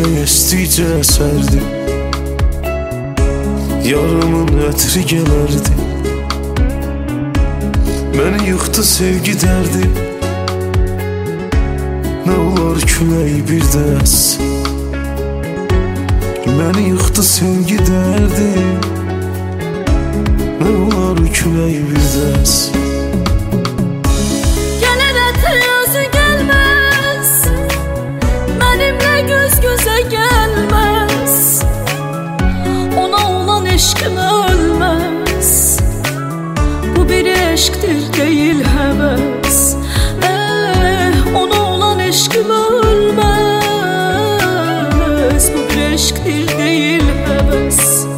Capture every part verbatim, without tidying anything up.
Külək estikcə əsərdi, yarımın ətri gələrdi. Məni yıxdı sevgi dərdi, nə olar külək bir dəs. Məni yıxdı sevgi dərdi, nə olar külək bir dəs. Gələr ətri özü gəlməz, mənimlə göz gözə gəlməz. Ona olan eşqim ölməz, bu bir eşqdir deyil həvəs. Eh, ona olan eşqim ölməz, bu bir eşqdir deyil həvəs.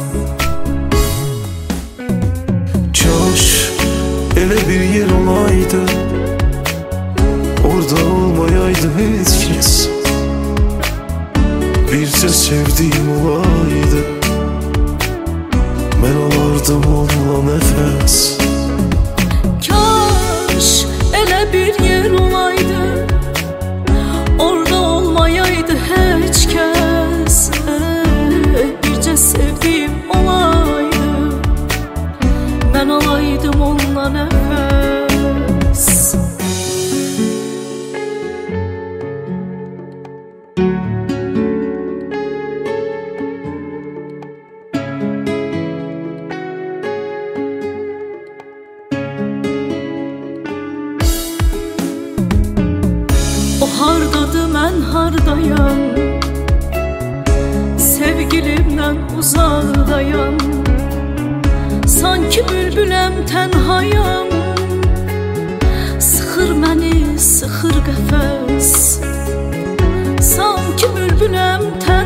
Kaş elə bir yer olaydı, orada olmayaydı heç kəs. Bircə sevdiyim olaydı, mən alardım onunla nəfəs. Kaş elə bir yer olaydı, orada olmayaydı heç kəs. Bircə sevdiyim olaydı, mən alaydım onunla nəfəs. O hardadır, mən hardayam, sevgilimdən uzaqdayam. Sanki bülbüləm, tənhayam, sıxır məni, sıxır qəfəs. Sanki bülbüləm,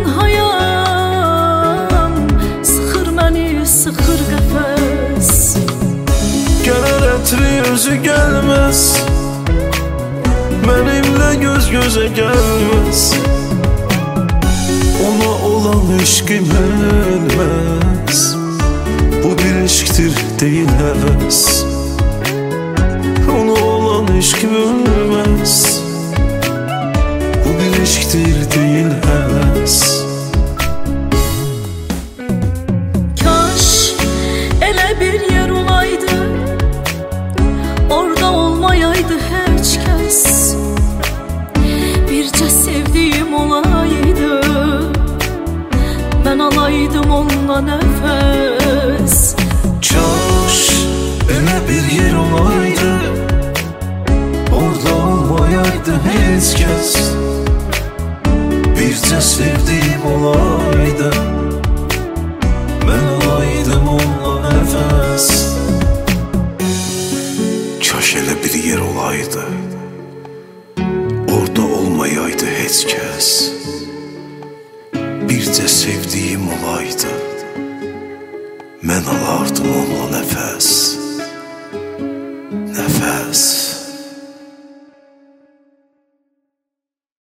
tənhayam, sıxır məni, sıxır qəfəs. Gələr ətri özü gəlməz, mənimlə göz gözə gəlməz. Ona olan eşqim ölməz, bu bir eşqdir deyil həvəs. Ona olan eşqim ölməz, bu bir eşqdir deyil həvəs. Kaş elə bir yer olaydı, orada olmayaydı heç kəs. Bircə sevdiyim olaydı, mən alaydım onunla nəfəs. Kaş elə bir yer olaydı, orada olmayaydı heç kəs. Bircə sevdiyim olaydı, mən alaydım onunla nəfəs. Kaş elə bir yer olaydı, orada olmayaydı heç kəs. Bircə sevdiyim olaydı, mən alardım onunla nəfəs. Nəfəs.